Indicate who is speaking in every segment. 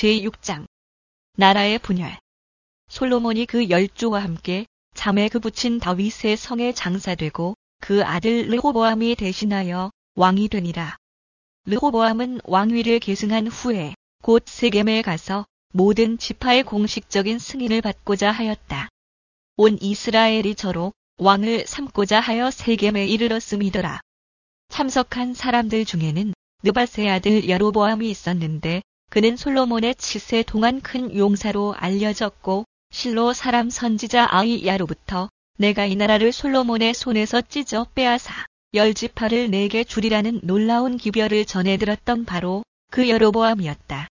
Speaker 1: 제6장 나라의 분열. 솔로몬이 그 10조와 함께 잠에 그 부친 다윗의 성에 장사되고 그 아들 르호보암이 대신하여 왕이 되니라. 르호보암은 왕위를 계승한 후에 곧 세겜에 가서 모든 지파의 공식적인 승인을 받고자 하였다. 온 이스라엘이 저로 왕을 삼고자 하여 세겜에 이르렀음이더라. 참석한 사람들 중에는 느밧의 아들 여로보암이 있었는데 그는 솔로몬의 치세 동안 큰 용사로 알려졌고 실로 사람 선지자 아히야로부터 내가 이 나라를 솔로몬의 손에서 찢어 빼앗아 10지파를 내게 주리라는 놀라운 기별을 전해 들었던 바로 그 여로보암이었다.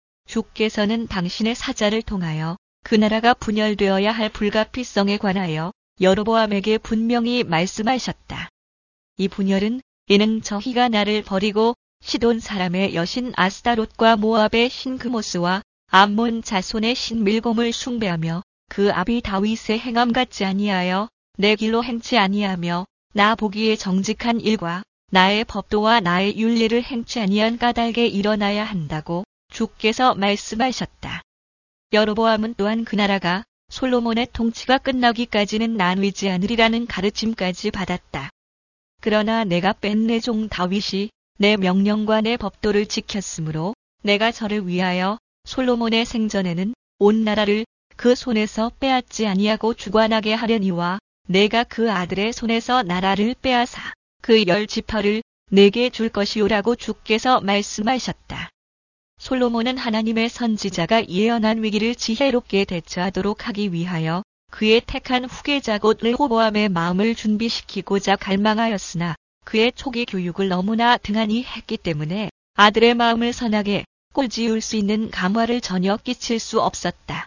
Speaker 1: 주께서는 당신의 사자를 통하여 그 나라가 분열되어야 할 불가피성에 관하여 여로보암에게 분명히 말씀하셨다. 이 분열은 이는 저희가 나를 버리고 시돈 사람의 여신 아스타롯과 모압의 신 그모스와 암몬 자손의 신 밀곰을 숭배하며 그 아비 다윗의 행함 같지 아니하여 내 길로 행치 아니하며 나 보기에 정직한 일과 나의 법도와 나의 윤리를 행치 아니한 까닭에 일어나야 한다고 주께서 말씀하셨다. 여로보암은 또한 그 나라가 솔로몬의 통치가 끝나기까지는 나누지 않으리라는 가르침까지 받았다. 그러나 내가 뺀 내 종 다윗이 내 명령과 내 법도를 지켰으므로 내가 저를 위하여 솔로몬의 생전에는 온 나라를 그 손에서 빼앗지 아니하고 주관하게 하려니와 내가 그 아들의 손에서 나라를 빼앗아 그 10지파를 내게 줄 것이오라고 주께서 말씀하셨다. 솔로몬은 하나님의 선지자가 예언한 위기를 지혜롭게 대처하도록 하기 위하여 그의 택한 후계자 곧 르호보암의 마음을 준비시키고자 갈망하였으나 그의 초기 교육을 너무나 등한히 했기 때문에 아들의 마음을 선하게 꼴지을 수 있는 감화를 전혀 끼칠 수 없었다.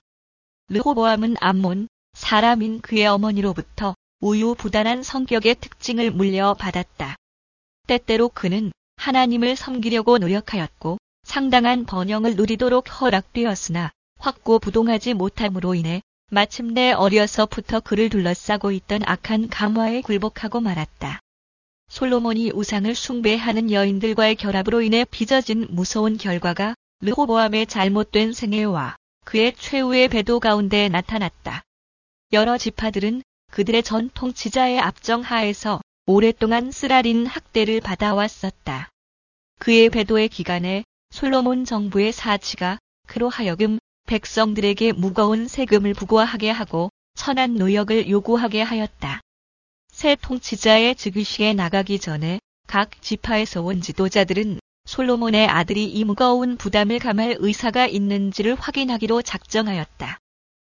Speaker 1: 르호보암은 암몬 사람인 그의 어머니로부터 우유부단한 성격의 특징을 물려받았다. 때때로 그는 하나님을 섬기려고 노력하였고 상당한 번영을 누리도록 허락되었으나 확고부동하지 못함으로 인해 마침내 어려서부터 그를 둘러싸고 있던 악한 감화에 굴복하고 말았다. 솔로몬이 우상을 숭배하는 여인들과의 결합으로 인해 빚어진 무서운 결과가 르호보암의 잘못된 생애와 그의 최후의 배도 가운데 나타났다. 여러 지파들은 그들의 전 통치자의 압정하에서 오랫동안 쓰라린 학대를 받아왔었다. 그의 배도의 기간에 솔로몬 정부의 사치가 그로 하여금 백성들에게 무거운 세금을 부과하게 하고 천한 노역을 요구하게 하였다. 새 통치자의 즉위식에 나가기 전에 각 지파에서 온 지도자들은 솔로몬의 아들이 이 무거운 부담을 감할 의사가 있는지를 확인하기로 작정하였다.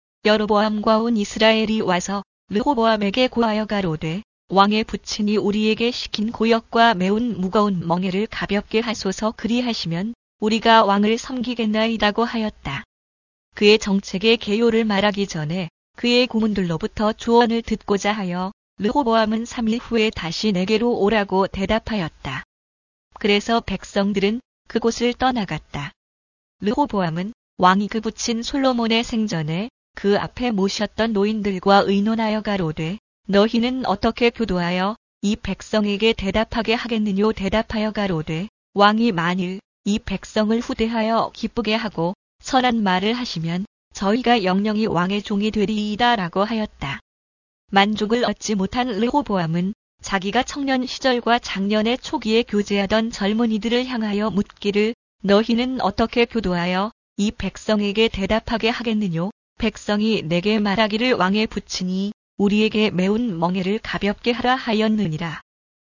Speaker 1: 여로보암과 온 이스라엘이 와서 르호보암에게 고하여 가로되 왕의 부친이 우리에게 시킨 고역과 매운 무거운 멍에를 가볍게 하소서 그리하시면 우리가 왕을 섬기겠나이다고 하였다. 그의 정책의 개요를 말하기 전에 그의 고문들로부터 조언을 듣고자 하여 르호보암은 3일 후에 다시 내게로 오라고 대답하였다. 그래서 백성들은 그곳을 떠나갔다. 르호보암은 왕이 그 부친 솔로몬의 생전에 그 앞에 모셨던 노인들과 의논하여 가로되 너희는 어떻게 교도하여 이 백성에게 대답하게 하겠느뇨 대답하여 가로되 왕이 만일 이 백성을 후대하여 기쁘게 하고 선한 말을 하시면 저희가 영영이 왕의 종이 되리이다라고 하였다. 만족을 얻지 못한 르호보암은 자기가 청년 시절과 작년의 초기에 교제하던 젊은이들을 향하여 묻기를 너희는 어떻게 교도하여 이 백성에게 대답하게 하겠느뇨? 백성이 내게 말하기를 왕의 부친이 우리에게 매운 멍에를 가볍게 하라 하였느니라.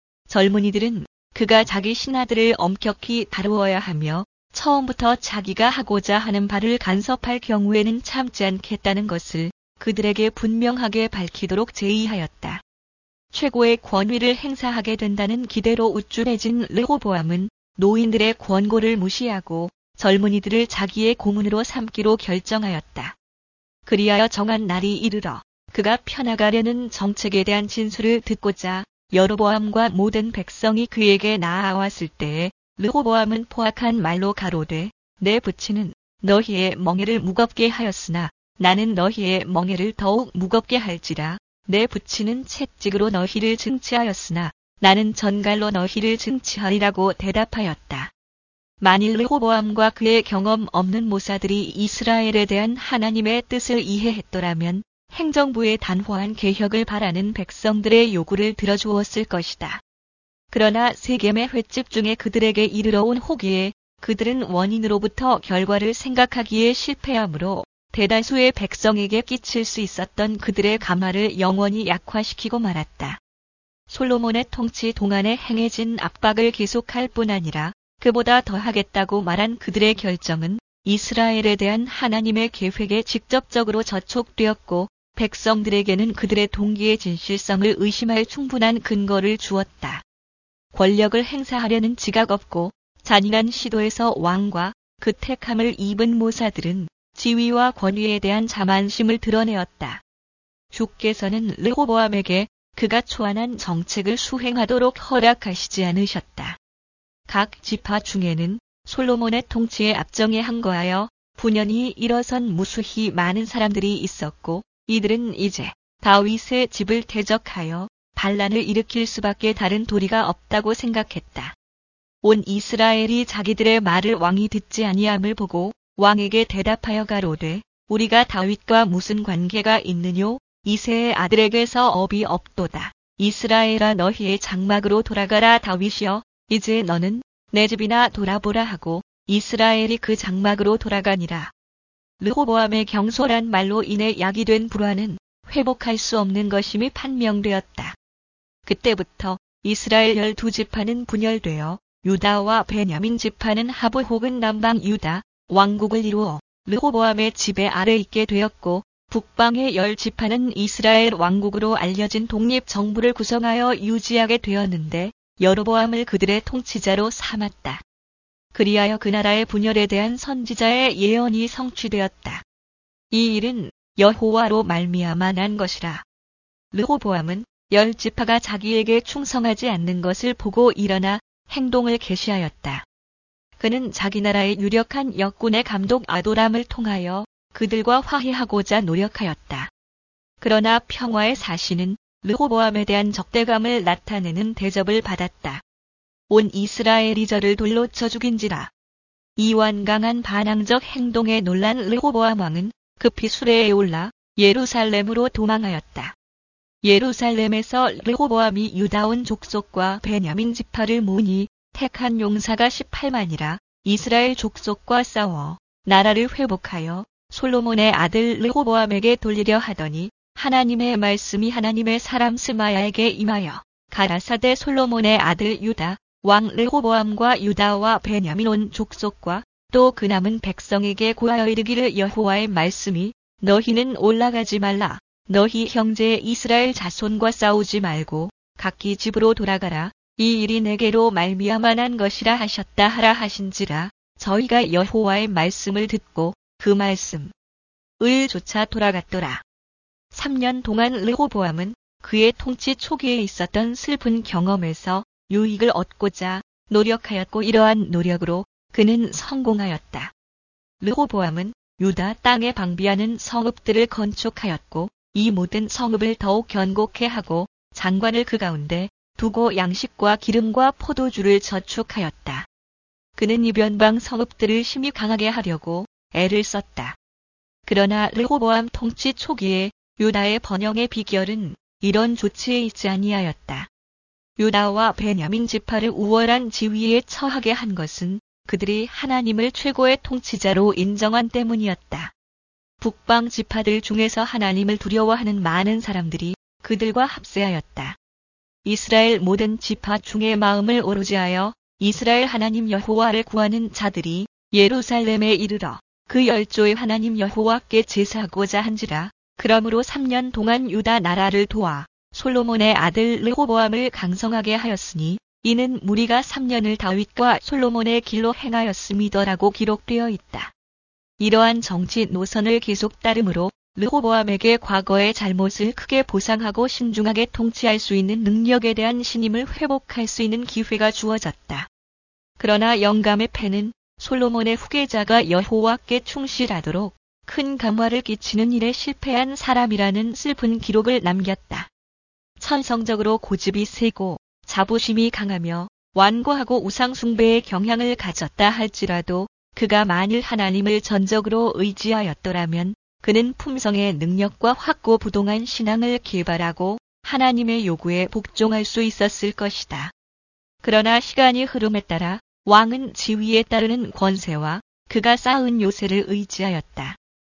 Speaker 1: 젊은이들은 그가 자기 신하들을 엄격히 다루어야 하며 처음부터 자기가 하고자 하는 바를 간섭할 경우에는 참지 않겠다는 것을 그들에게 분명하게 밝히도록 제의하였다. 최고의 권위를 행사하게 된다는 기대로 우쭐해진 르호보암은 노인들의 권고를 무시하고 젊은이들을 자기의 고문으로 삼기로 결정하였다. 그리하여 정한 날이 이르러 그가 펴나가려는 정책에 대한 진술을 듣고자 여로보암과 모든 백성이 그에게 나아왔을 때에 르호보암은 포악한 말로 가로되 내 부친은 너희의 멍에를 무겁게 하였으나 나는 너희의 멍에를 더욱 무겁게 할지라. 내 부친은 채찍으로 너희를 증치하였으나 나는 전갈로 너희를 증치하리라고 대답하였다. 만일 르호보암과 그의 경험 없는 모사들이 이스라엘에 대한 하나님의 뜻을 이해했더라면 행정부의 단호한 개혁을 바라는 백성들의 요구를 들어주었을 것이다. 그러나 세겜의 횟집 중에 그들에게 이르러 온 호기에 그들은 원인으로부터 결과를 생각하기에 실패하므로 대다수의 백성에게 끼칠 수 있었던 그들의 감화를 영원히 약화시키고 말았다. 솔로몬의 통치 동안에 행해진 압박을 계속할 뿐 아니라 그보다 더하겠다고 말한 그들의 결정은 이스라엘에 대한 하나님의 계획에 직접적으로 저촉되었고 백성들에게는 그들의 동기의 진실성을 의심할 충분한 근거를 주었다. 권력을 행사하려는 지각 없고 잔인한 시도에서 왕과 그 택함을 입은 모사들은 지위와 권위에 대한 자만심을 드러내었다. 주께서는 르호보암에게 그가 초안한 정책을 수행하도록 허락하시지 않으셨다. 각 지파 중에는 솔로몬의 통치에 앞정에 항거하여 분연히 일어선 무수히 많은 사람들이 있었고 이들은 이제 다윗의 집을 대적하여 반란을 일으킬 수밖에 다른 도리가 없다고 생각했다. 온 이스라엘이 자기들의 말을 왕이 듣지 아니함을 보고 왕에게 대답하여 가로되 우리가 다윗과 무슨 관계가 있느뇨? 이새의 아들에게서 업이 없도다. 이스라엘아 너희의 장막으로 돌아가라. 다윗이여 이제 너는 내 집이나 돌아보라 하고 이스라엘이 그 장막으로 돌아가니라. 르호보암의 경솔한 말로 인해 야기된 불화는 회복할 수 없는 것임이 판명되었다. 그때부터 이스라엘 12지파는 분열되어 유다와 베냐민 지파는 하부 혹은 남방 유다 왕국을 이루어 르호보암의 지배 아래 있게 되었고 북방의 10지파는 이스라엘 왕국으로 알려진 독립정부를 구성하여 유지하게 되었는데 여로보암을 그들의 통치자로 삼았다. 그리하여 그 나라의 분열에 대한 선지자의 예언이 성취되었다. 이 일은 여호와로 말미암아 난 것이라. 르호보암은 10지파가 자기에게 충성하지 않는 것을 보고 일어나 행동을 개시하였다. 그는 자기 나라의 유력한 역군의 감독 아도람을 통하여 그들과 화해하고자 노력하였다. 그러나 평화의 사신은 르호보암에 대한 적대감을 나타내는 대접을 받았다. 온 이스라엘이 저를 돌로 쳐 죽인지라. 이 완강한 반항적 행동에 놀란 르호보암 왕은 급히 수레에 올라 예루살렘으로 도망하였다. 예루살렘에서 르호보암이 유다 온 족속과 베냐민 지파를 모으니 택한 용사가 18만이라 이스라엘 족속과 싸워 나라를 회복하여 솔로몬의 아들 르호보암에게 돌리려 하더니 하나님의 말씀이 하나님의 사람 스마야에게 임하여 가라사대 솔로몬의 아들 유다 왕 르호보암과 유다와 베냐민 온 족속과 또 그 남은 백성에게 고하여 이르기를 여호와의 말씀이 너희는 올라가지 말라. 너희 형제 이스라엘 자손과 싸우지 말고 각기 집으로 돌아가라. 이 일이 내게로 말미암아 난 것이라 하셨다 하라 하신지라. 저희가 여호와의 말씀을 듣고 그 말씀을 쫓아 돌아갔더라. 3년 동안 르호보암은 그의 통치 초기에 있었던 슬픈 경험에서 유익을 얻고자 노력하였고 이러한 노력으로 그는 성공하였다. 르호보암은 유다 땅에 방비하는 성읍들을 건축하였고 이 모든 성읍을 더욱 견고케 하고 장관을 그 가운데 두고 양식과 기름과 포도주를 저축하였다. 그는 이 변방 성읍들을 힘이 강하게 하려고 애를 썼다. 그러나 르호보암 통치 초기에 유다의 번영의 비결은 이런 조치에 있지 아니하였다. 유다와 베냐민 지파를 우월한 지위에 처하게 한 것은 그들이 하나님을 최고의 통치자로 인정한 때문이었다. 북방 지파들 중에서 하나님을 두려워하는 많은 사람들이 그들과 합세하였다. 이스라엘 모든 지파 중에 마음을 오로지 하여 이스라엘 하나님 여호와를 구하는 자들이 예루살렘에 이르러 그 열조의 하나님 여호와께 제사하고자 한지라. 그러므로 3년 동안 유다 나라를 도와 솔로몬의 아들 르호보암을 강성하게 하였으니 이는 무리가 3년을 다윗과 솔로몬의 길로 행하였음이더라고 기록되어 있다. 이러한 정치 노선을 계속 따름으로 르호보암에게 과거의 잘못을 크게 보상하고 신중하게 통치할 수 있는 능력에 대한 신임을 회복할 수 있는 기회가 주어졌다. 그러나 영감의 패는 솔로몬의 후계자가 여호와께 충실하도록 큰 감화를 끼치는 일에 실패한 사람이라는 슬픈 기록을 남겼다. 천성적으로 고집이 세고 자부심이 강하며 완고하고 우상숭배의 경향을 가졌다 할지라도 그가 만일 하나님을 전적으로 의지하였더라면 그는 품성의 능력과 확고부동한 신앙을 개발하고 하나님의 요구에 복종할 수 있었을 것이다. 그러나 시간이 흐름에 따라 왕은 지위에 따르는 권세와 그가 쌓은 요새를 의지하였다.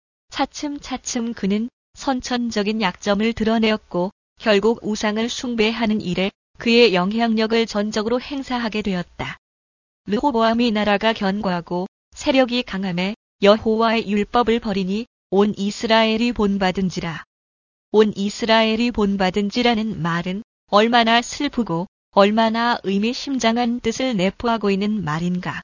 Speaker 1: 차츰차츰 그는 선천적인 약점을 드러내었고 결국 우상을 숭배하는 일에 그의 영향력을 전적으로 행사하게 되었다. 르호보암이 나라가 견고하고 세력이 강함에 여호와의 율법을 버리니 온 이스라엘이 본받은지라. 온 이스라엘이 본받은지라는 말은 얼마나 슬프고 얼마나 의미심장한 뜻을 내포하고 있는 말인가.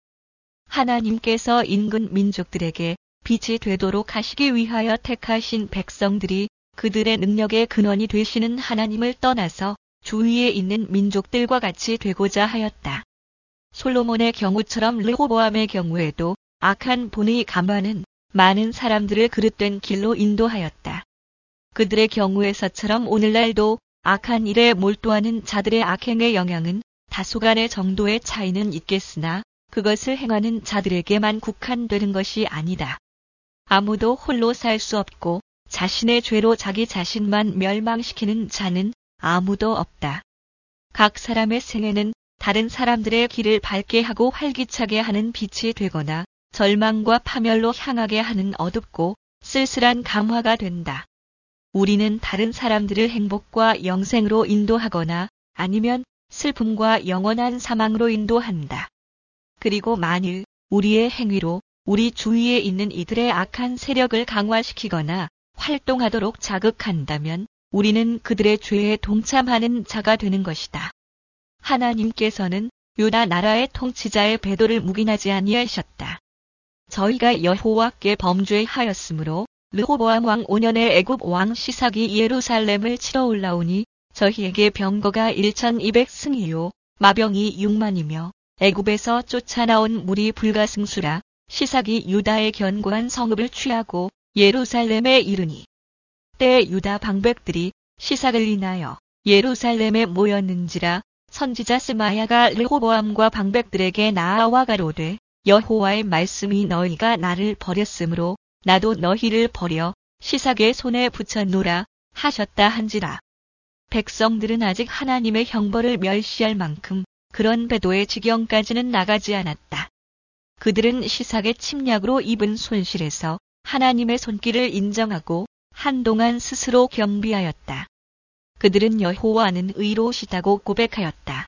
Speaker 1: 하나님께서 인근 민족들에게 빛이 되도록 하시기 위하여 택하신 백성들이 그들의 능력의 근원이 되시는 하나님을 떠나서 주위에 있는 민족들과 같이 되고자 하였다. 솔로몬의 경우처럼 르호보암의 경우에도 악한 본의 가만은 많은 사람들을 그릇된 길로 인도하였다. 그들의 경우에서처럼 오늘날도 악한 일에 몰두하는 자들의 악행의 영향은 다소간의 정도의 차이는 있겠으나 그것을 행하는 자들에게만 국한되는 것이 아니다. 아무도 홀로 살 수 없고 자신의 죄로 자기 자신만 멸망시키는 자는 아무도 없다. 각 사람의 생애는 다른 사람들의 길을 밝게 하고 활기차게 하는 빛이 되거나 절망과 파멸로 향하게 하는 어둡고 쓸쓸한 감화가 된다. 우리는 다른 사람들을 행복과 영생으로 인도하거나 아니면 슬픔과 영원한 사망으로 인도한다. 그리고 만일 우리의 행위로 우리 주위에 있는 이들의 악한 세력을 강화시키거나 활동하도록 자극한다면 우리는 그들의 죄에 동참하는 자가 되는 것이다. 하나님께서는 유다 나라의 통치자의 배도를 묵인하지 아니하셨다. 저희가 여호와께 범죄하였으므로 르호보암 왕 5년에 애굽 왕 시삭이 예루살렘을 치러 올라오니 저희에게 병거가 1200승이요 마병이 6만이며 애굽에서 쫓아나온 무리 불가승수라. 시삭이 유다의 견고한 성읍을 취하고 예루살렘에 이르니 때에 유다 방백들이 시삭을 인하여 예루살렘에 모였는지라. 선지자 스마야가 르호보암과 방백들에게 나아와 가로되 여호와의 말씀이 너희가 나를 버렸으므로 나도 너희를 버려 시삭의 손에 붙였노라 하셨다 한지라. 백성들은 아직 하나님의 형벌을 멸시할 만큼 그런 배도의 지경까지는 나가지 않았다. 그들은 시삭의 침략으로 입은 손실에서 하나님의 손길을 인정하고 한동안 스스로 겸비하였다. 그들은 여호와는 의로우시다고 고백하였다.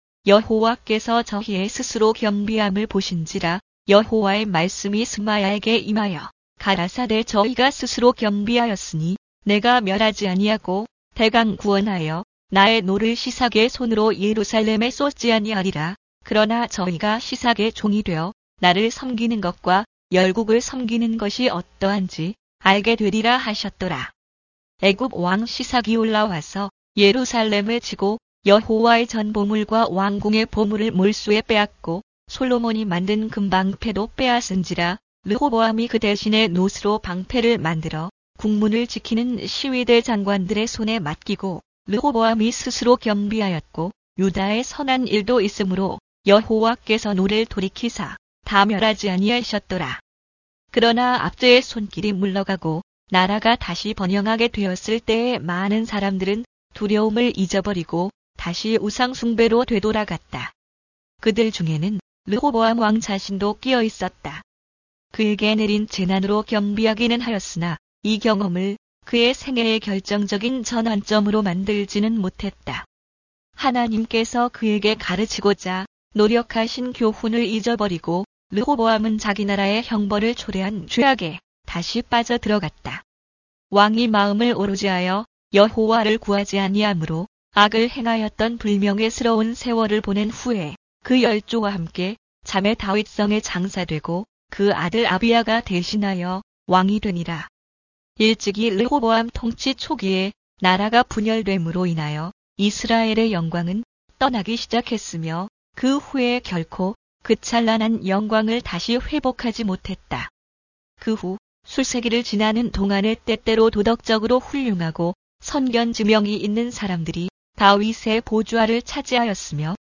Speaker 1: 여호와께서 저희의 스스로 겸비함을 보신지라. 여호와의 말씀이 스마야에게 임하여 가라사대 저희가 스스로 겸비하였으니 내가 멸하지 아니하고 대강 구원하여 나의 노를 시삭의 손으로 예루살렘에 쏟지 아니하리라. 그러나 저희가 시삭의 종이 되어 나를 섬기는 것과 열국을 섬기는 것이 어떠한지 알게 되리라 하셨더라. 애굽 왕 시삭이 올라와서 예루살렘을 치고 여호와의 전 보물과 왕궁의 보물을 몰수에 빼앗고 솔로몬이 만든 금방패도 빼앗은지라. 르호보암이 그 대신에 노스로 방패를 만들어 국문을 지키는 시위대 장관들의 손에 맡기고 르호보암이 스스로 겸비하였고 유다의 선한 일도 있으므로 여호와께서 노를 돌이키사 다 멸하지 아니하셨더라. 그러나 압제의 손길이 물러가고 나라가 다시 번영하게 되었을 때에 많은 사람들은 두려움을 잊어버리고 다시 우상숭배로 되돌아갔다. 그들 중에는 르호보암 왕 자신도 끼어 있었다. 그에게 내린 재난으로 겸비하기는 하였으나 이 경험을 그의 생애의 결정적인 전환점으로 만들지는 못했다. 하나님께서 그에게 가르치고자 노력하신 교훈을 잊어버리고 르호보암은 자기 나라의 형벌을 초래한 죄악에 다시 빠져들어갔다. 왕이 마음을 오로지하여 여호와를 구하지 아니하므로 악을 행하였던 불명예스러운 세월을 보낸 후에 그 열조와 함께 잠에 다윗성에 장사되고 그 아들 아비야가 대신하여 왕이 되니라. 일찍이 르호보암 통치 초기에 나라가 분열됨으로 인하여 이스라엘의 영광은 떠나기 시작했으며 그 후에 결코 그 찬란한 영광을 다시 회복하지 못했다. 그 후 수세기를 지나는 동안에 때때로 도덕적으로 훌륭하고 선견지명이 있는 사람들이 다윗의 보좌를 차지하였으며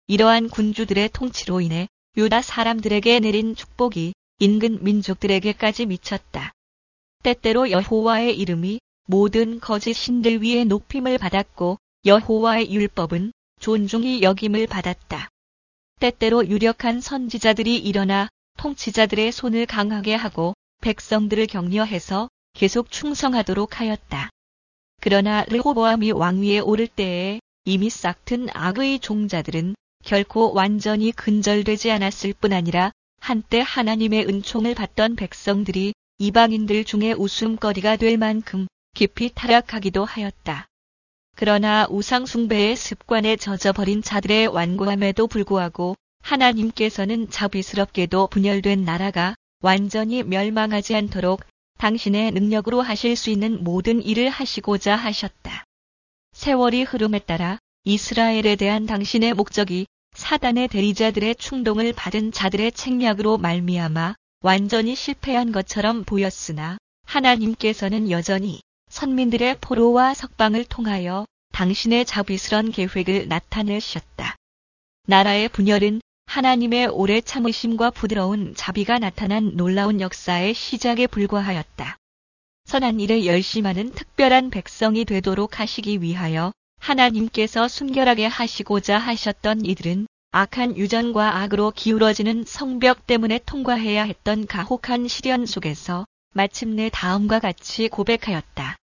Speaker 1: 이러한 군주들의 통치로 인해 유다 사람들에게 내린 축복이 인근 민족들에게까지 미쳤다. 때때로 여호와의 이름이 모든 거짓 신들 위에 높임을 받았고 여호와의 율법은 존중이 여김을 받았다. 때때로 유력한 선지자들이 일어나 통치자들의 손을 강하게 하고 백성들을 격려해서 계속 충성하도록 하였다. 그러나 르호보암이 왕위에 오를 때에 이미 싹튼 악의 종자들은 결코 완전히 근절되지 않았을 뿐 아니라 한때 하나님의 은총을 받던 백성들이 이방인들 중에 웃음거리가 될 만큼 깊이 타락하기도 하였다. 그러나 우상숭배의 습관에 젖어버린 자들의 완고함에도 불구하고 하나님께서는 자비스럽게도 분열된 나라가 완전히 멸망하지 않도록 당신의 능력으로 하실 수 있는 모든 일을 하시고자 하셨다. 세월이 흐름에 따라 이스라엘에 대한 당신의 목적이 사단의 대리자들의 충동을 받은 자들의 책략으로 말미암아 완전히 실패한 것처럼 보였으나 하나님께서는 여전히 선민들의 포로와 석방을 통하여 당신의 자비스런 계획을 나타내셨다. 나라의 분열은 하나님의 오래 참으심과 부드러운 자비가 나타난 놀라운 역사의 시작에 불과하였다. 선한 일에 열심하는 특별한 백성이 되도록 하시기 위하여 하나님께서 순결하게 하시고자 하셨던 이들은 악한 유전과 악으로 기울어지는 성벽 때문에 통과해야 했던 가혹한 시련 속에서 마침내 다음과 같이 고백하였다.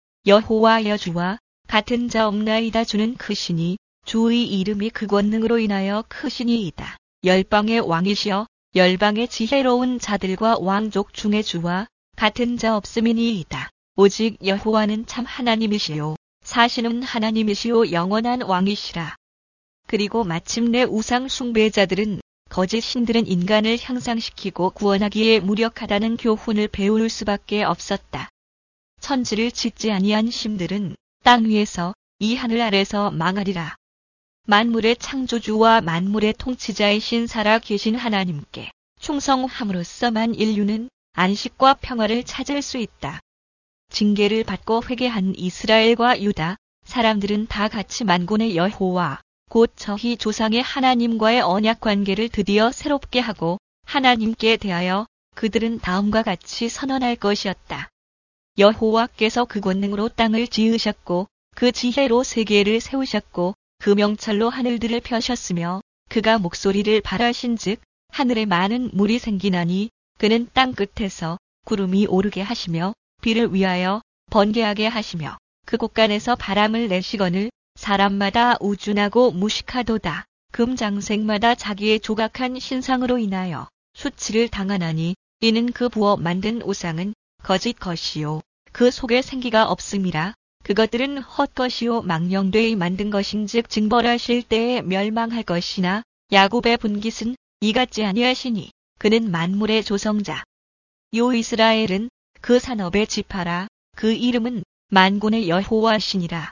Speaker 1: 여호와여 주와 같은 자 없나이다. 주는 크시니 주의 이름이 그 권능으로 인하여 크시니이다. 열방의 왕이시여 열방의 지혜로운 자들과 왕족 중에 주와 같은 자 없음이니이다. 오직 여호와는 참 하나님이시요 사시는 하나님이시요 영원한 왕이시라. 그리고 마침내 우상 숭배자들은 거짓 신들은 인간을 향상시키고 구원하기에 무력하다는 교훈을 배울 수밖에 없었다. 천지를 짓지 아니한 신들은 땅 위에서 이 하늘 아래서 망하리라. 만물의 창조주와 만물의 통치자이신 살아 계신 하나님께 충성함으로써만 인류는 안식과 평화를 찾을 수 있다. 징계를 받고 회개한 이스라엘과 유다 사람들은 다 같이 만군의 여호와 곧 저희 조상의 하나님과의 언약 관계를 드디어 새롭게 하고 하나님께 대하여 그들은 다음과 같이 선언할 것이었다. 여호와께서 그 권능으로 땅을 지으셨고 그 지혜로 세계를 세우셨고 그 명찰로 하늘들을 펴셨으며 그가 목소리를 발하신즉 하늘에 많은 물이 생기나니 그는 땅 끝에서 구름이 오르게 하시며 비를 위하여 번개하게 하시며 그 곳간에서 바람을 내시거늘 사람마다 우준하고 무식하도다. 금장색마다 자기의 조각한 신상으로 인하여 수치를 당하나니 이는 그 부어 만든 우상은 거짓 것이요 그 속에 생기가 없음이라. 그것들은 헛것이요 망령되이 만든 것인즉 징벌하실 때에 멸망할 것이나 야곱의 분깃은 이같지 아니하시니 그는 만물의 조성자. 요 이스라엘은 그 산업의 지파라. 그 이름은 만군의 여호와시니라.